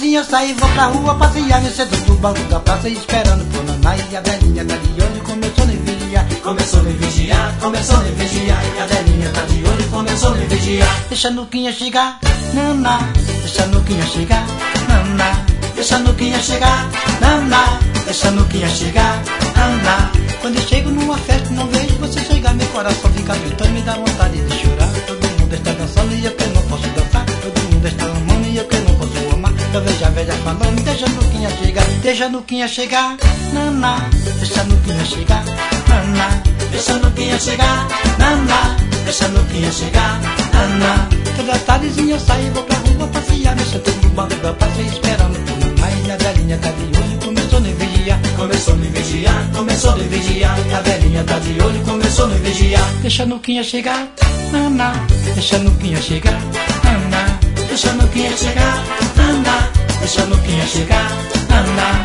tardezinha eu saí, vou pra rua passear no centro do banco da praça, esperando por naná. E a velhinha tá de olho, começou a me vigiar. Começou a me vigiar, começou a me vigiar. E a velhinha tá de olho, começou a me vigiar. Deixa a nuquinha chegar, naná. Deixa a nuquinha chegar, naná. Deixa a nuquinha chegar, naná. Deixa a nuquinha chegar, naná. Quando eu chego numa festa não vejo você chegar, meu coração fica gritando, me dá vontade de chorar. Todo mundo está dançando e eu que não posso dançar. Todo mundo está amando e eu que não posso amar. Eu vejo a velha falando, deixa a nuquinha chegar. Deixa a nuquinha chegar, naná. Deixa a nuquinha chegar, naná. Deixa a nuquinha chegar, naná. Deixa a nuquinha chegar, naná. Toda tardezinha eu saio, vou pra rua passear no centro do banco da praça, esperando por naná. E a velhinha tá de olho, começou a me vigiar. Começou a me vigiar, começou a me vigiar. E a velhinha tá de olho, começou a me vigiar. Deixa a nuquinha chegar, naná. Deixa a nuquinha chegar, naná. Deixa a nuquinha chegar, naná. Deixa a nuquinha chegar, naná.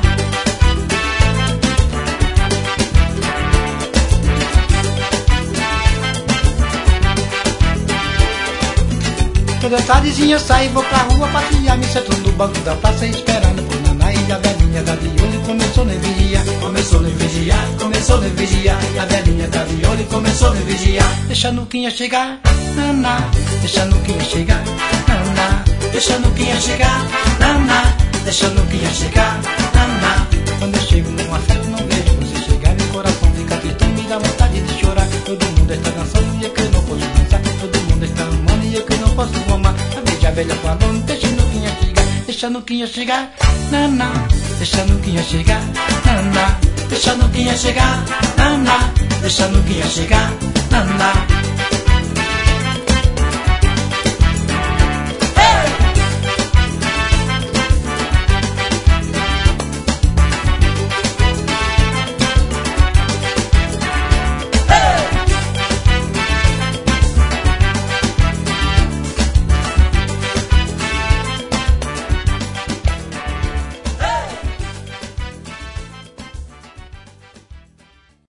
Toda tardezinha eu saio, vou pra rua passear, me sento no banco da praça, esperando por naná. E a velhinha tá de olho, começou a me vigiar. Começou a me vigiar, começou a me vigiar. E a velhinha tá de olho, começou a me vigiar. Deixa a nuquinha chegar, naná. Deixa a nuquinha chegar, naná. Deixa a nuquinha chegar, naná. Deixa a nuquinha chegar, naná. Quando eu chego numa festa não vejo você chegar, meu coração fica triste, me dá vontade de chorar. Todo mundo está dançando e eu que não posso dançar. Todo mundo está amando e eu que não posso amar. A velha falando, deixa a nuquinha chegar. Deixa a nuquinha chegar, naná. Deixa a nuquinha chegar, naná. Deixa a nuquinha chegar, naná. Deixa a nuquinha chegar, naná.